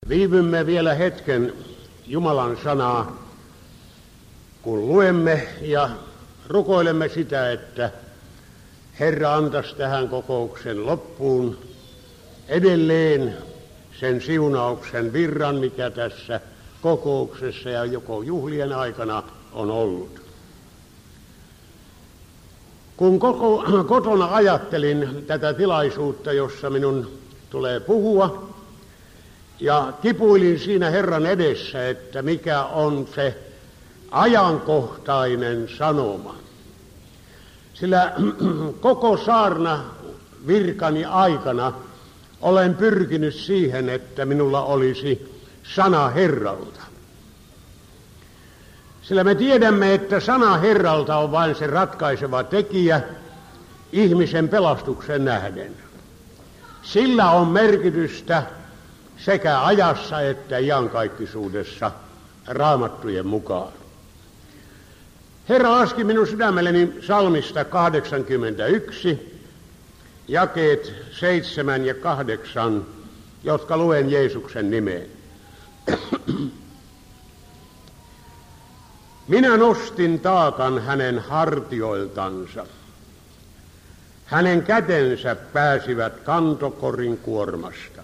Viivymme vielä hetken Jumalan sanaa, kun luemme ja rukoilemme sitä, että Herra antaisi tähän kokouksen loppuun edelleen sen siunauksen virran, mikä tässä kokouksessa ja joko juhlien aikana on ollut. Kun kotona ajattelin tätä tilaisuutta, jossa minun tulee puhua, ja kipuilin siinä Herran edessä, että mikä on se ajankohtainen sanoma. Sillä koko saarna virkani aikana olen pyrkinyt siihen, että minulla olisi sana Herralta. Sillä me tiedämme, että sana Herralta on vain se ratkaiseva tekijä ihmisen pelastuksen nähden. Sillä on merkitystä sekä ajassa että iankaikkisuudessa raamattujen mukaan. Herra laski minun sydämelleni psalmista 81, jakeet 7 ja 8, jotka luen Jeesuksen nimeen. Minä nostin taakan hänen hartioiltansa. Hänen kätensä pääsivät kantokorin kuormasta.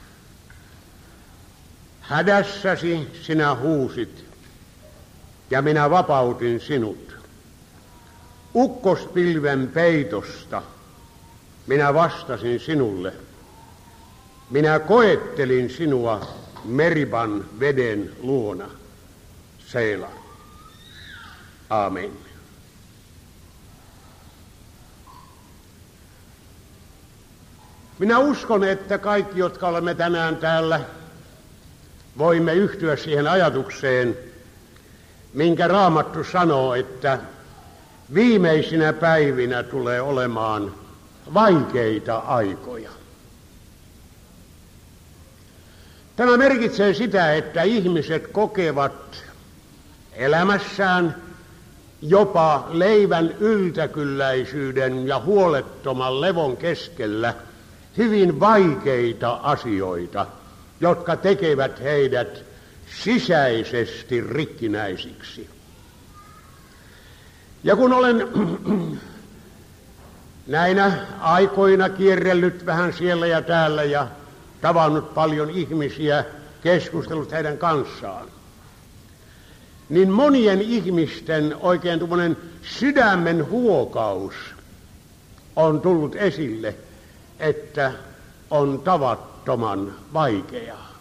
Hädässäsi sinä huusit, ja minä vapautin sinut. Ukkospilven peitosta minä vastasin sinulle. Minä koettelin sinua Meriban veden luona. Seela. Aamen. Minä uskon, että kaikki, jotka olemme tänään täällä, voimme yhtyä siihen ajatukseen, minkä Raamattu sanoo, että viimeisinä päivinä tulee olemaan vaikeita aikoja. Tämä merkitsee sitä, että ihmiset kokevat elämässään jopa leivän yltäkylläisyyden ja huolettoman levon keskellä hyvin vaikeita asioita, jotka tekevät heidät sisäisesti rikkinäisiksi. Ja kun olen näinä aikoina kierrellyt vähän siellä ja täällä ja tavannut paljon ihmisiä, keskustellut heidän kanssaan, niin monien ihmisten oikein tuommoinen sydämen huokaus on tullut esille, että on tavattoman vaikeaa.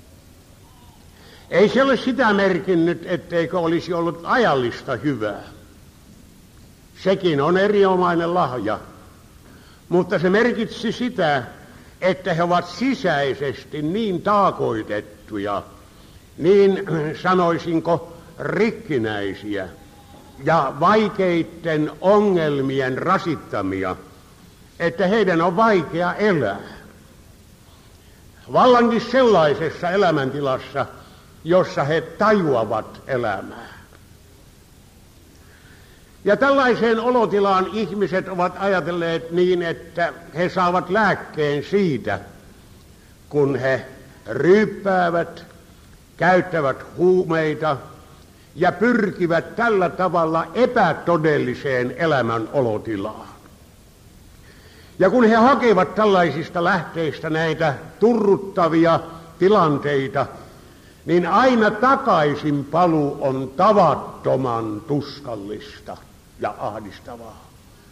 Ei se ole sitä merkinnyt, etteikö olisi ollut ajallista hyvää. Sekin on erinomainen lahja, mutta se merkitsi sitä, että he ovat sisäisesti niin taakoitettuja, niin sanoisinko rikkinäisiä ja vaikeiden ongelmien rasittamia, että heidän on vaikea elää. Vallankin sellaisessa elämäntilassa, jossa he tajuavat elämää. Ja tällaiseen olotilaan ihmiset ovat ajatelleet niin, että he saavat lääkkeen siitä, kun he ryyppäävät, käyttävät huumeita ja pyrkivät tällä tavalla epätodelliseen elämän olotilaan. Ja kun he hakevat tällaisista lähteistä näitä turruttavia tilanteita, niin aina takaisin paluu on tavattoman tuskallista ja ahdistavaa.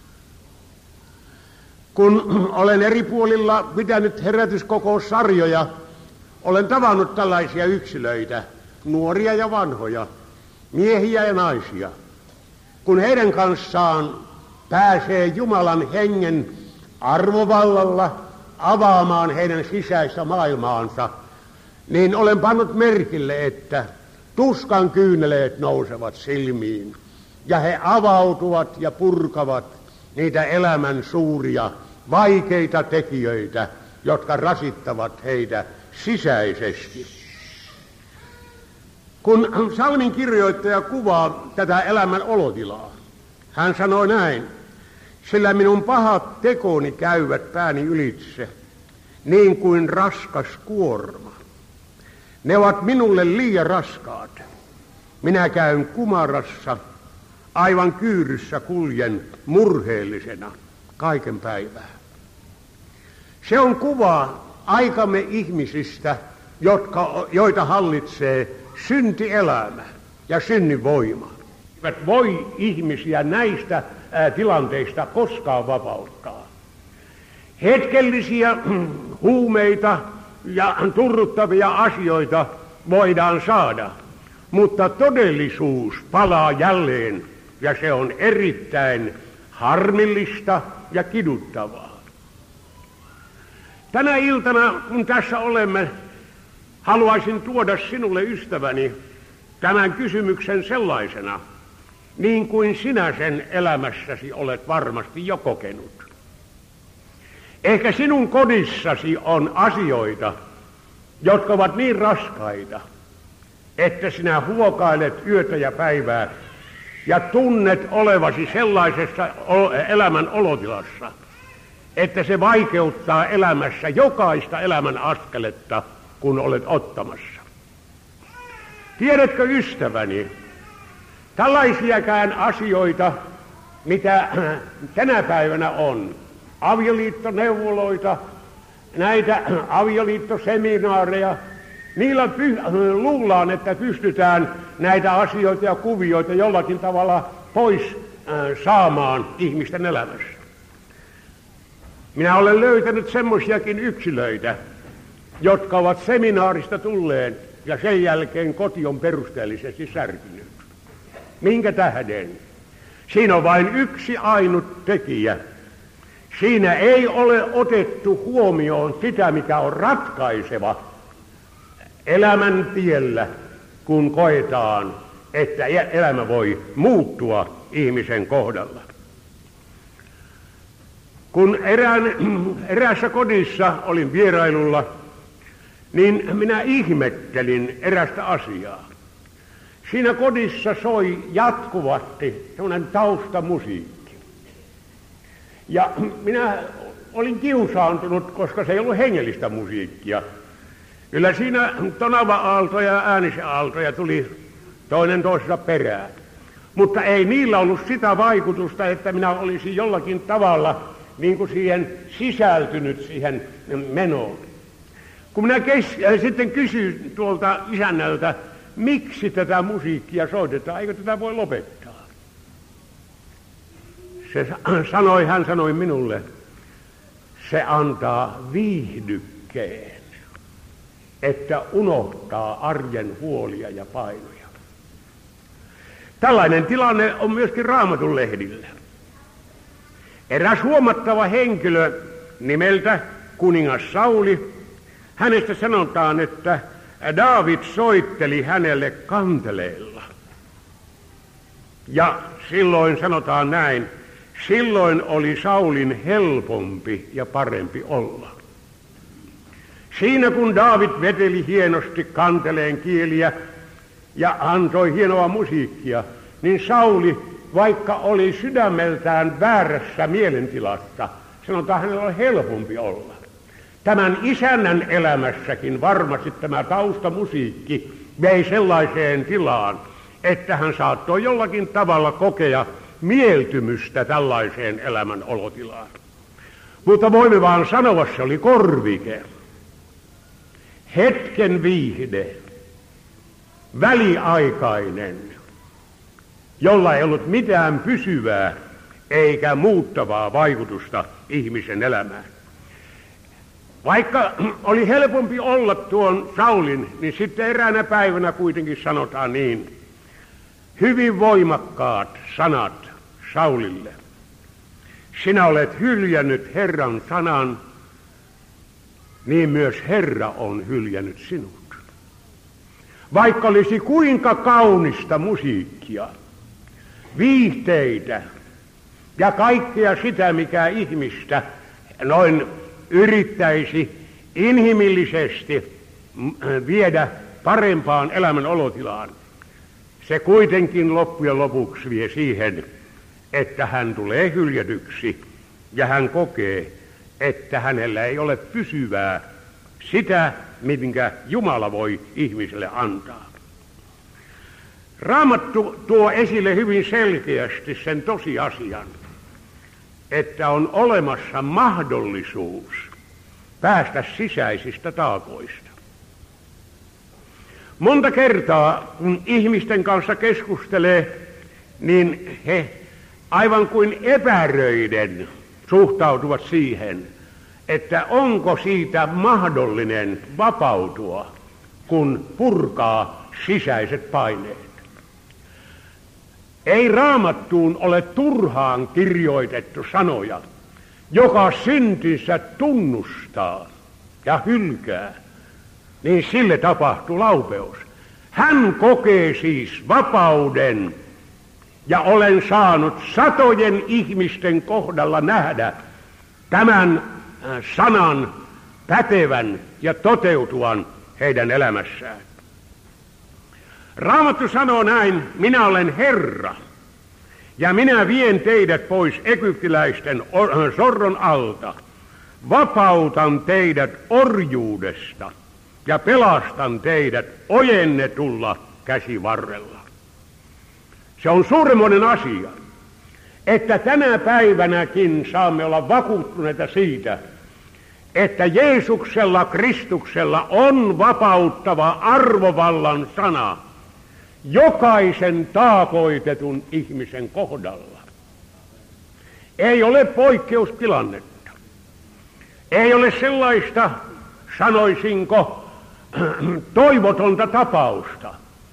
Kun olen eri puolilla pitänyt herätyskokoussarjoja, olen tavannut tällaisia yksilöitä, nuoria ja vanhoja, miehiä ja naisia. Kun heidän kanssaan pääsee Jumalan hengen arvovallalla avaamaan heidän sisäistä maailmaansa, niin olen pannut merkille, että tuskan kyyneleet nousevat silmiin ja he avautuvat ja purkavat niitä elämän suuria, vaikeita tekijöitä, jotka rasittavat heitä sisäisesti. Kun psalmin kirjoittaja kuvaa tätä elämän olotilaa, hän sanoi näin: sillä minun pahat tekoni käyvät pääni ylitse, niin kuin raskas kuorma. Ne ovat minulle liian raskaat. Minä käyn kumarassa, aivan kyyryssä kuljen murheellisena kaiken päivää. Se on kuva aikamme ihmisistä, joita hallitsee syntielämä ja synnin voima. Eivät voi ihmisiä näistä tilanteista koskaan vapauttaa. Hetkellisiä huumeita ja turruttavia asioita voidaan saada, mutta todellisuus palaa jälleen ja se on erittäin harmillista ja kiduttavaa. Tänä iltana, kun tässä olemme, haluaisin tuoda sinulle, ystäväni, tämän kysymyksen sellaisena, niin kuin sinä sen elämässäsi olet varmasti jo kokenut. Ehkä sinun kodissasi on asioita, jotka ovat niin raskaita, että sinä huokailet yötä ja päivää ja tunnet olevasi sellaisessa elämän olotilassa, että se vaikeuttaa elämässä jokaista elämän askeletta, kun olet ottamassa. Tiedätkö, ystäväni, tällaisiakään asioita, mitä tänä päivänä on, avioliittoneuvoloita, näitä avioliittoseminaareja, niillä luullaan, että pystytään näitä asioita ja kuvioita jollakin tavalla pois saamaan ihmisten elämässä. Minä olen löytänyt semmoisiakin yksilöitä, jotka ovat seminaarista tulleet ja sen jälkeen koti on perusteellisesti särkynyt. Minkä tähden? Siinä on vain yksi ainut tekijä. Siinä ei ole otettu huomioon sitä, mikä on ratkaiseva elämän tiellä, kun koetaan, että elämä voi muuttua ihmisen kohdalla. Kun eräässä kodissa olin vierailulla, niin minä ihmettelin erästä asiaa. Siinä kodissa soi jatkuvasti sellainen taustamusiikki. Ja minä olin kiusaantunut, koska se ei ollut hengellistä musiikkia. Kyllä siinä tonava-aaltoja ja äänisaaltoja tuli toinen toisessa perään. Mutta ei niillä ollut sitä vaikutusta, että minä olisin jollakin tavalla niin kuin siihen sisältynyt siihen menoon. Kun minä sitten kysyin tuolta isännältä, miksi tätä musiikkia soitetaan, eikö tätä voi lopettaa? Hän sanoi minulle, se antaa viihdykkeen, että unohtaa arjen huolia ja painoja. Tällainen tilanne on myöskin Raamatun lehdillä. Eräs huomattava henkilö nimeltä kuningas Sauli, hänestä sanotaan, että Daavid soitteli hänelle kanteleilla. Ja silloin sanotaan näin, silloin oli Saulin helpompi ja parempi olla. Siinä kun Daavid veteli hienosti kanteleen kieliä ja antoi hienoa musiikkia, niin Sauli, vaikka oli sydämeltään väärässä mielentilassa, sanotaan hänellä oli helpompi olla. Tämän isännän elämässäkin varmasti tämä taustamusiikki vei sellaiseen tilaan, että hän saattoi jollakin tavalla kokea mieltymystä tällaiseen elämän olotilaan. Mutta voimme vaan sanoa, se oli korvike, hetken viihde, väliaikainen, jolla ei ollut mitään pysyvää eikä muuttavaa vaikutusta ihmisen elämään. Vaikka oli helpompi olla tuon Saulin, niin sitten eräänä päivänä kuitenkin sanotaan niin, hyvin voimakkaat sanat Saulille. Sinä olet hyljännyt Herran sanan, niin myös Herra on hyljännyt sinut. Vaikka olisi kuinka kaunista musiikkia, viihteitä ja kaikkea sitä, mikä ihmistä noin yrittäisi inhimillisesti viedä parempaan elämän olotilaan, se kuitenkin loppujen lopuksi vie siihen, että hän tulee hyljätyksi ja hän kokee, että hänellä ei ole pysyvää sitä, minkä Jumala voi ihmiselle antaa. Raamattu tuo esille hyvin selkeästi sen tosiasian, että on olemassa mahdollisuus päästä sisäisistä taakoista. Monta kertaa, kun ihmisten kanssa keskustelee, niin he aivan kuin epäröiden suhtautuvat siihen, että onko siitä mahdollinen vapautua, kun purkaa sisäiset paineet. Ei Raamattuun ole turhaan kirjoitettu sanoja, joka syntinsä tunnustaa ja hylkää, niin sille tapahtuu laupeus. Hän kokee siis vapauden, ja olen saanut satojen ihmisten kohdalla nähdä tämän sanan pätevän ja toteutuvan heidän elämässään. Raamattu sanoo näin, minä olen Herra, ja minä vien teidät pois egyptiläisten sorron alta, vapautan teidät orjuudesta ja pelastan teidät ojennetulla käsivarrella. Se on suuremmoinen asia, että tänä päivänäkin saamme olla vakuuttuneita siitä, että Jeesuksella, Kristuksella on vapauttava arvovallan sana jokaisen taakoitetun ihmisen kohdalla. Ei ole poikkeustilannetta. Ei ole sellaista, sanoisinko, toivotonta tapausta,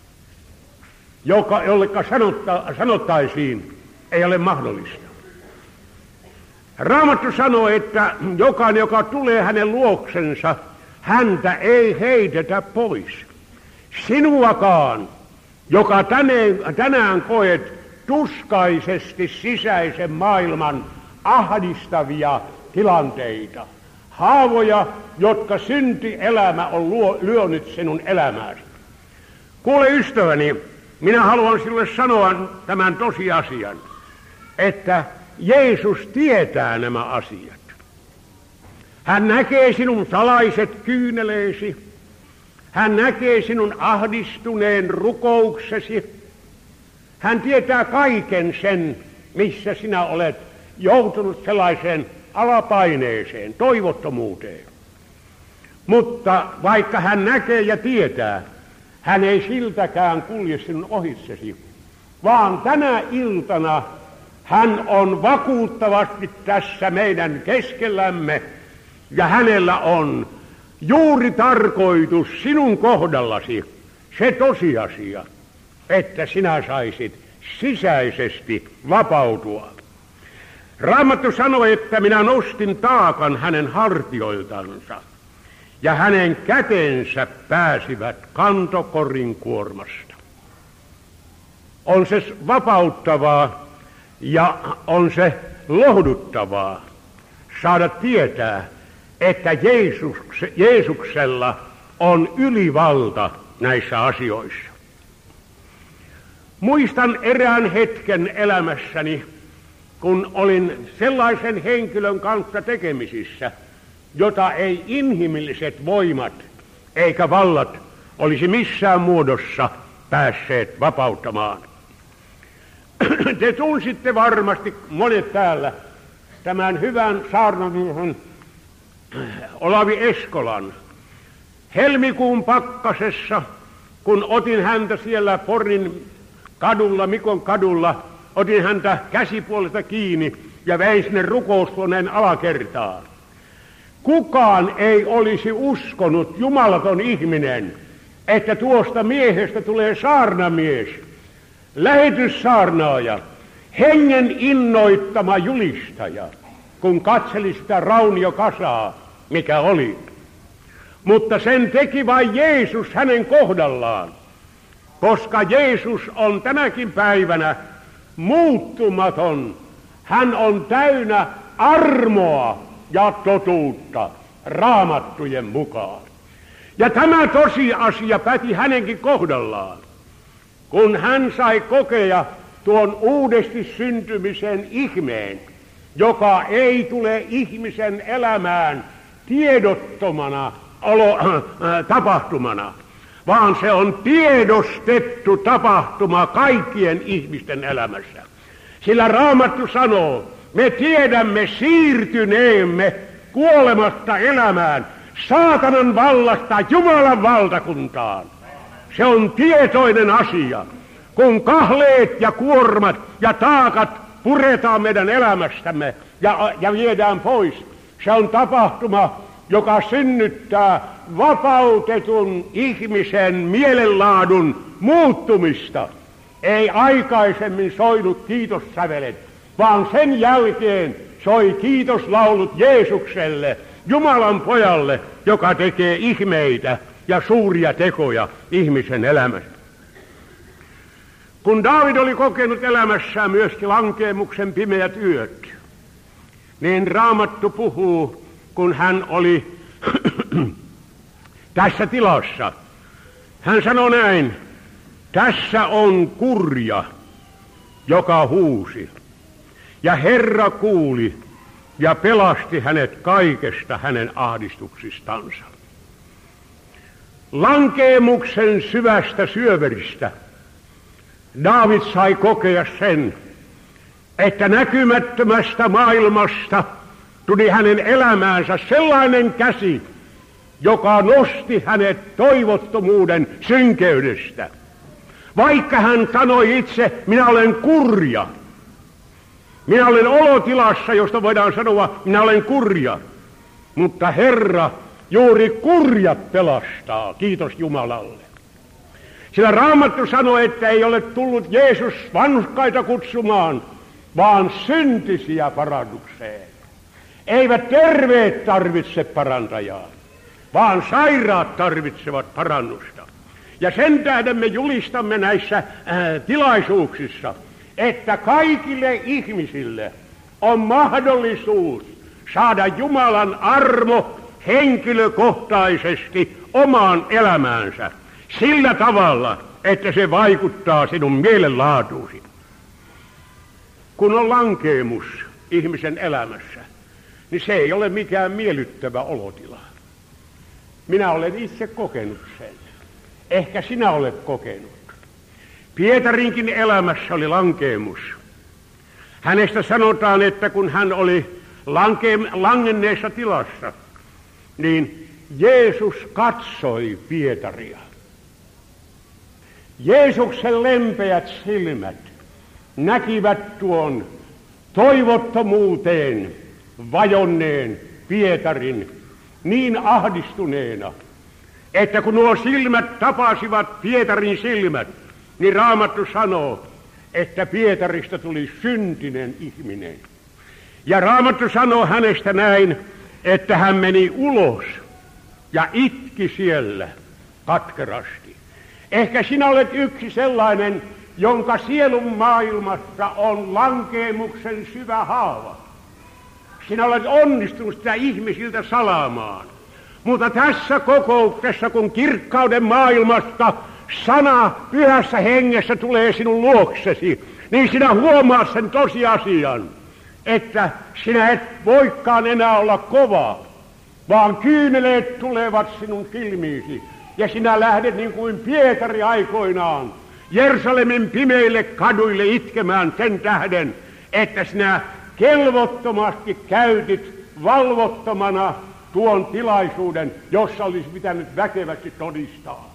jolleka sanottaisiin, ei ole mahdollista. Raamattu sanoo, että jokainen, joka tulee hänen luoksensa, häntä ei heitetä pois. Sinuakaan, joka tänään koet tuskaisesti sisäisen maailman ahdistavia tilanteita, haavoja, jotka syntielämä on lyönyt sinun elämääsi. Kuule ystäväni, minä haluan sinulle sanoa tämän tosiasian, että Jeesus tietää nämä asiat. Hän näkee sinun salaiset kyyneleesi. Hän näkee sinun ahdistuneen rukouksesi. Hän tietää kaiken sen, missä sinä olet joutunut sellaiseen alapaineeseen, toivottomuuteen. Mutta vaikka hän näkee ja tietää, hän ei siltäkään kulje sinun ohitsesi, vaan tänä iltana hän on vakuuttavasti tässä meidän keskellämme, ja hänellä on juuri tarkoitus sinun kohdallasi se tosiasia, että sinä saisit sisäisesti vapautua. Raamattu sanoi, että minä nostin taakan hänen hartioiltansa, ja hänen kätensä pääsivät kantokorin kuormasta. On se vapauttavaa ja on se lohduttavaa saada tietää, että Jeesuksella on ylivalta näissä asioissa. Muistan erään hetken elämässäni, kun olin sellaisen henkilön kanssa tekemisissä, jota ei inhimilliset voimat eikä vallat olisi missään muodossa päässeet vapauttamaan. Te tunsitte varmasti monet täällä tämän hyvän saarnamiehen Olavi Eskolan. Helmikuun pakkasessa, kun otin häntä siellä Porin kadulla, Mikon kadulla, otin häntä käsipuolesta kiinni ja vein sinne rukoushuoneen alakertaan. Kukaan ei olisi uskonut, jumalaton ihminen, että tuosta miehestä tulee saarnamies, lähetyssaarnaaja, hengen innoittama julistaja, kun katseli sitä rauniokasaa, mikä oli. Mutta sen teki vain Jeesus hänen kohdallaan, koska Jeesus on tänäkin päivänä muuttumaton. Hän on täynnä armoa ja totuutta raamattujen mukaan. Ja tämä tosiasia päti hänenkin kohdallaan, kun hän sai kokea tuon uudesti syntymisen ihmeen, joka ei tule ihmisen elämään tiedottomana tapahtumana, vaan se on tiedostettu tapahtuma kaikkien ihmisten elämässä. Sillä Raamattu sanoo, me tiedämme siirtyneemme kuolemasta elämään, saatanan vallasta Jumalan valtakuntaan. Se on tietoinen asia. Kun kahleet ja kuormat ja taakat puretaan meidän elämästämme ja viedään pois, se on tapahtuma, joka synnyttää vapautetun ihmisen mielenlaadun muuttumista. Ei aikaisemmin soinut kiitossävelet, vaan sen jälkeen soi kiitoslaulut Jeesukselle, Jumalan pojalle, joka tekee ihmeitä ja suuria tekoja ihmisen elämässä. Kun Daavid oli kokenut elämässään myöskin lankeemuksen pimeät yöt, niin Raamattu puhuu, kun hän oli tässä tilassa. Hän sanoi näin, tässä on kurja, joka huusi, ja Herra kuuli ja pelasti hänet kaikesta hänen ahdistuksistansa. Lankeemuksen syvästä syöveristä Daavid sai kokea sen, että näkymättömästä maailmasta tuli hänen elämäänsä sellainen käsi, joka nosti hänet toivottomuuden synkeydestä. Vaikka hän sanoi itse, minä olen kurja, minä olen olotilassa, josta voidaan sanoa, minä olen kurja, mutta Herra juuri kurjat pelastaa, kiitos Jumalalle. Sillä Raamattu sanoi, että ei ole tullut Jeesus vanhurskaita kutsumaan, vaan syntisiä parannukseen. Eivät terveet tarvitse parantajaa, vaan sairaat tarvitsevat parannusta. Ja sen tähden me julistamme näissä tilaisuuksissa, että kaikille ihmisille on mahdollisuus saada Jumalan armo henkilökohtaisesti omaan elämäänsä sillä tavalla, että se vaikuttaa sinun mielenlaatuusi. Kun on lankeemus ihmisen elämässä, niin se ei ole mikään miellyttävä olotila. Minä olen itse kokenut sen. Ehkä sinä olet kokenut. Pietarinkin elämässä oli lankeemus. Hänestä sanotaan, että kun hän oli langenneessa tilassa, niin Jeesus katsoi Pietaria. Jeesuksen lempeät silmät näkivät tuon toivottomuuteen vajonneen Pietarin niin ahdistuneena, että kun nuo silmät tapasivat Pietarin silmät, niin Raamattu sanoo, että Pietarista tuli syntinen ihminen. Ja Raamattu sanoo hänestä näin, että hän meni ulos ja itki siellä katkerasti. Ehkä sinä olet yksi sellainen, jonka sielun maailmassa on lankeemuksen syvä haava. Sinä olet onnistunut sitä ihmisiltä salaamaan. Mutta tässä kokouksessa, kun kirkkauden maailmasta sana pyhässä hengessä tulee sinun luoksesi, niin sinä huomaat sen tosiasian, että sinä et voikaan enää olla kova, vaan kyyneleet tulevat sinun silmiisi. Ja sinä lähdet niin kuin Pietari aikoinaan Jerusalemin pimeille kaduille itkemään sen tähden, että sinä kelvottomasti käytit valvottomana tuon tilaisuuden, jossa olisi pitänyt väkevästi todistaa.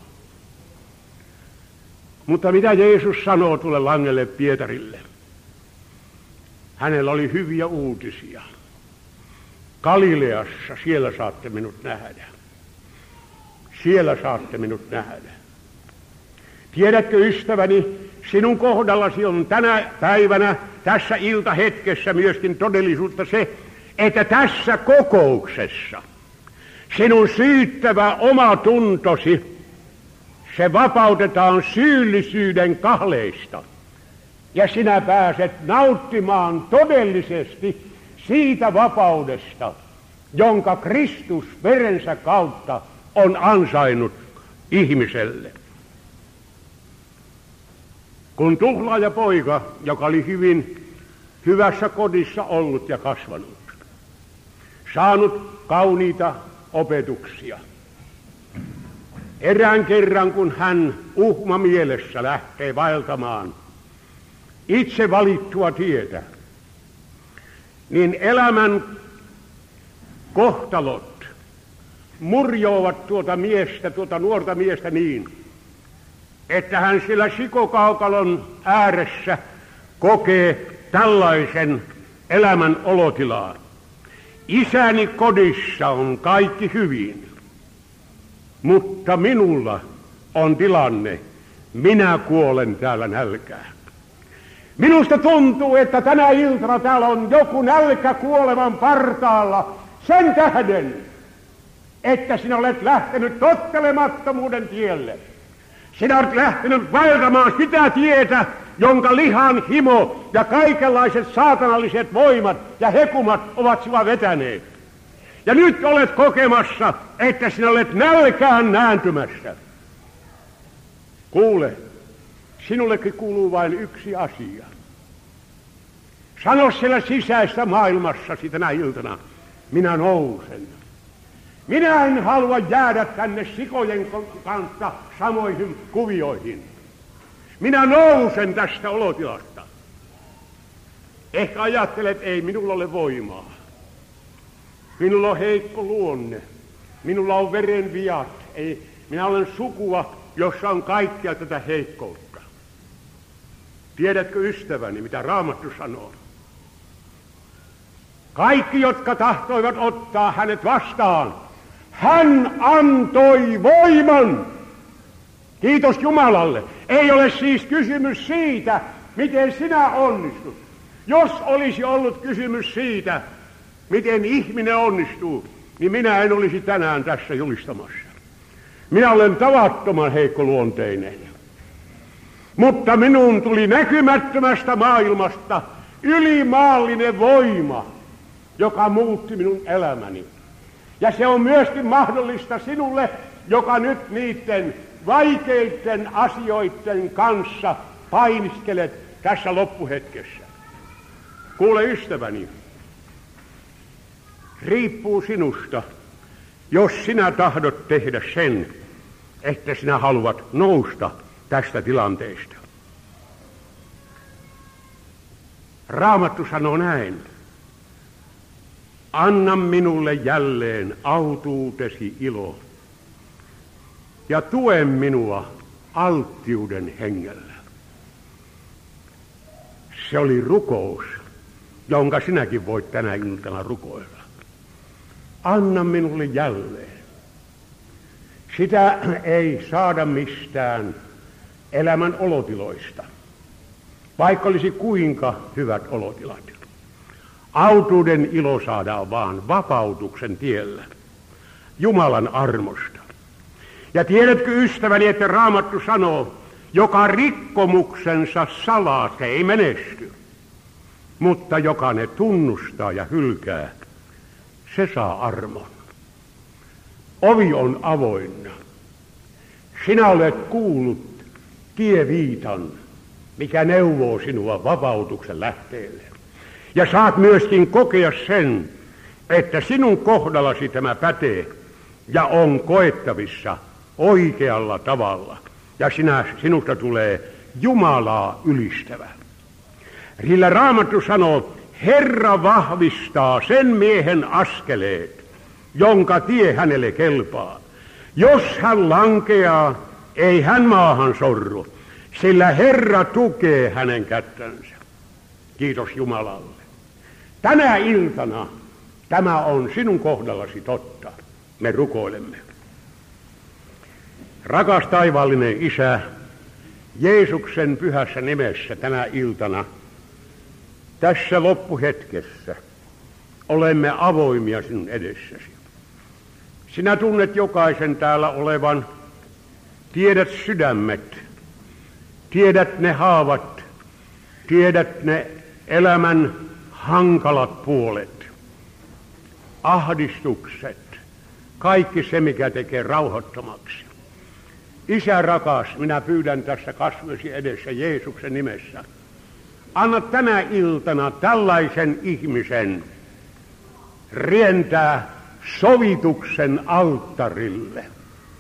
Mutta mitä Jeesus sanoo tuolle langelle Pietarille? Hänellä oli hyviä uutisia. Galileassa, siellä saatte minut nähdä. Siellä saatte minut nähdä. Tiedätkö, ystäväni, sinun kohdallasi on tänä päivänä, tässä iltahetkessä myöskin todellisuutta se, että tässä kokouksessa sinun syyttävä oma tuntosi, se vapautetaan syyllisyyden kahleista. Ja sinä pääset nauttimaan todellisesti siitä vapaudesta, jonka Kristus verensä kautta on ansainnut ihmiselle. Kun tuhlaajapoika, joka oli hyvin hyvässä kodissa ollut ja kasvanut, saanut kauniita opetuksia, Erään kerran, kun hän uhma mielessä lähtee vaeltamaan itse valittua tietä, niin elämän kohtalot murjoavat tuota nuorta miestä niin, että hän sillä sikokaukalon ääressä kokee tällaisen elämän olotilaan. Isäni kodissa on kaikki hyvin, mutta minulla on tilanne, minä kuolen täällä nälkään. Minusta tuntuu, että tänä iltana täällä on joku nälkä kuolevan partaalla sen tähden, että sinä olet lähtenyt tottelemattomuuden tielle. Sinä olet lähtenyt vaeltamaan sitä tietä, jonka lihan himo ja kaikenlaiset saatanalliset voimat ja hekumat ovat sinua vetäneet. Ja nyt olet kokemassa, että sinä olet nälkään nääntymässä. Kuule, sinullekin kuuluu vain yksi asia. Sano siellä sisäisessä maailmassasi tänä iltana, minä nousen. Minä en halua jäädä tänne sikojen kanssa samoihin kuvioihin. Minä nousen tästä olotilasta. Ehkä ajattelet, ei minulla ole voimaa. Minulla on heikko luonne. Minulla on verenviat. Minä olen sukua, jossa on kaikkea tätä heikkoutta. Tiedätkö, ystäväni, mitä Raamattu sanoo? Kaikki, jotka tahtoivat ottaa hänet vastaan, hän antoi voiman. Kiitos Jumalalle. Ei ole siis kysymys siitä, miten sinä onnistut. Jos olisi ollut kysymys siitä, miten ihminen onnistuu, niin minä en olisi tänään tässä julistamassa. Minä olen tavattoman heikkoluonteinen. Mutta minun tuli näkymättömästä maailmasta ylimaallinen voima, joka muutti minun elämäni. Ja se on myöskin mahdollista sinulle, joka nyt niiden vaikeiden asioiden kanssa painiskelet tässä loppuhetkessä. Kuule ystäväni, riippuu sinusta, jos sinä tahdot tehdä sen, että sinä haluat nousta tästä tilanteesta. Raamattu sanoo näin. Anna minulle jälleen autuutesi ilo ja tue minua alttiuden hengellä. Se oli rukous, jonka sinäkin voit tänä iltana rukoilla. Anna minulle jälleen. Sitä ei saada mistään elämän olotiloista, vaikka olisi kuinka hyvät olotilat. Autuuden ilo saadaan vaan vapautuksen tiellä, Jumalan armosta. Ja tiedätkö ystäväni, että Raamattu sanoo, joka rikkomuksensa salaa, se ei menesty, mutta joka ne tunnustaa ja hylkää, se saa armon. Ovi on avoinna. Sinä olet kuullut tieviitan, mikä neuvoo sinua vapautuksen lähteelle. Ja saat myöskin kokea sen, että sinun kohdallasi tämä pätee ja on koettavissa oikealla tavalla. Ja sinusta tulee Jumalaa ylistävä. Sillä Raamattu sanoo, Herra vahvistaa sen miehen askeleet, jonka tie hänelle kelpaa. Jos hän lankeaa, ei hän maahan sorru, sillä Herra tukee hänen kättänsä. Kiitos Jumalalle. Tänä iltana tämä on sinun kohdallasi totta. Me rukoilemme. Rakas taivaallinen Isä, Jeesuksen pyhässä nimessä tänä iltana, tässä loppuhetkessä, olemme avoimia sinun edessäsi. Sinä tunnet jokaisen täällä olevan, tiedät sydämet, tiedät ne haavat, tiedät ne elämän hankalat puolet, ahdistukset, kaikki se, mikä tekee rauhattomaksi. Isä rakas, minä pyydän tässä kasvoisi edessä Jeesuksen nimessä. Anna tänä iltana tällaisen ihmisen rientää sovituksen alttarille.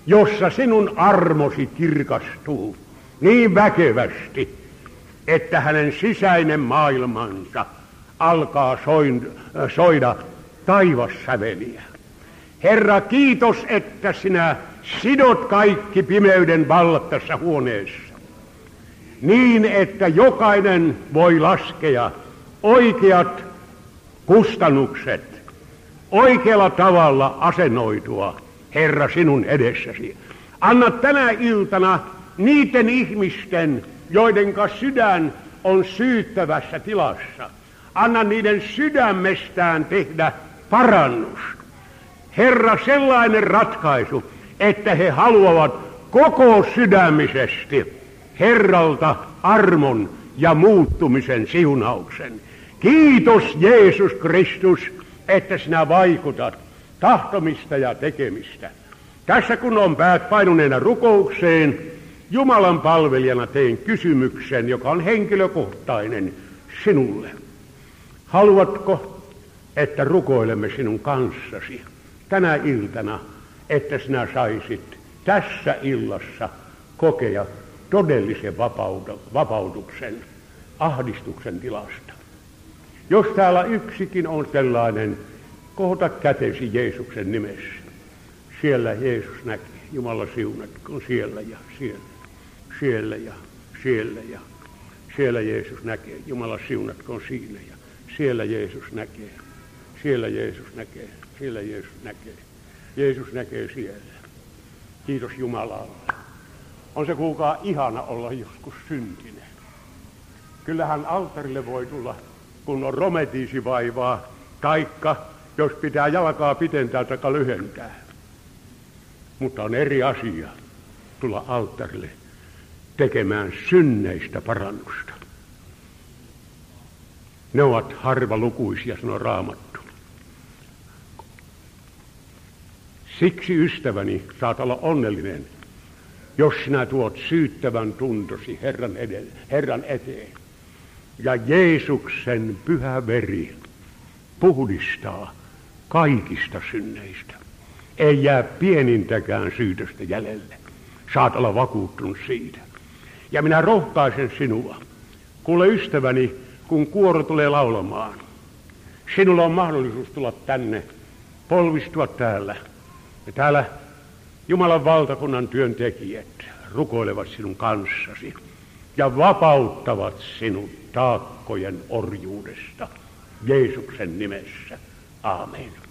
jossa sinun armosi kirkastuu niin väkevästi, että hänen sisäinen maailmansa alkaa soida taivassäveliä. Herra, kiitos, että sinä sidot kaikki pimeyden vallat tässä huoneessa, niin että jokainen voi laskea oikeat kustannukset, oikealla tavalla asennoitua, Herra, sinun edessäsi. Anna tänä iltana niiden ihmisten, joidenka sydän on syyttävässä tilassa, anna niiden sydämestään tehdä parannus. Herra, sellainen ratkaisu, että he haluavat koko sydämisesti Herralta armon ja muuttumisen siunauksen. Kiitos Jeesus Kristus, että sinä vaikutat tahtomista ja tekemistä. Tässä kun on päät painuneena rukoukseen, Jumalan palvelijana teen kysymyksen, joka on henkilökohtainen sinulle. Haluatko, että rukoilemme sinun kanssasi tänä iltana, että sinä saisit tässä illassa kokea todellisen vapautuksen ahdistuksen tilasta? Jos täällä yksikin on sellainen, kohota kätesi Jeesuksen nimessä. Siellä Jeesus näkee. Jumala siunatkoon siellä ja siellä. Siellä ja siellä ja siellä Jeesus näkee. Jumala siunatkoon siinä ja siellä Jeesus näkee. Siellä Jeesus näkee. Siellä Jeesus näkee. Jeesus näkee siellä. Kiitos Jumalalle. On se kuulkaa ihana olla joskus syntinen. Kyllähän alttarille voi tulla, kun on rometiisivaivaa, taikka jos pitää jalkaa pitentää tai lyhentää. Mutta on eri asia tulla alttarille tekemään synneistä parannusta. Ne ovat harvalukuisia, sanoo Raamattu. Siksi, ystäväni, saat olla onnellinen, jos sinä tuot syyttävän tuntosi Herran eteen. Ja Jeesuksen pyhä veri puhdistaa kaikista synneistä. Ei jää pienintäkään syytöstä jäljelle. Saat olla vakuuttunut siitä. Ja minä rohkaisen sinua. Kuule ystäväni, kun kuoro tulee laulamaan, sinulla on mahdollisuus tulla tänne, polvistua täällä. Ja täällä Jumalan valtakunnan työntekijät rukoilevat sinun kanssasi ja vapauttavat sinut taakkojen orjuudesta Jeesuksen nimessä. Aamen.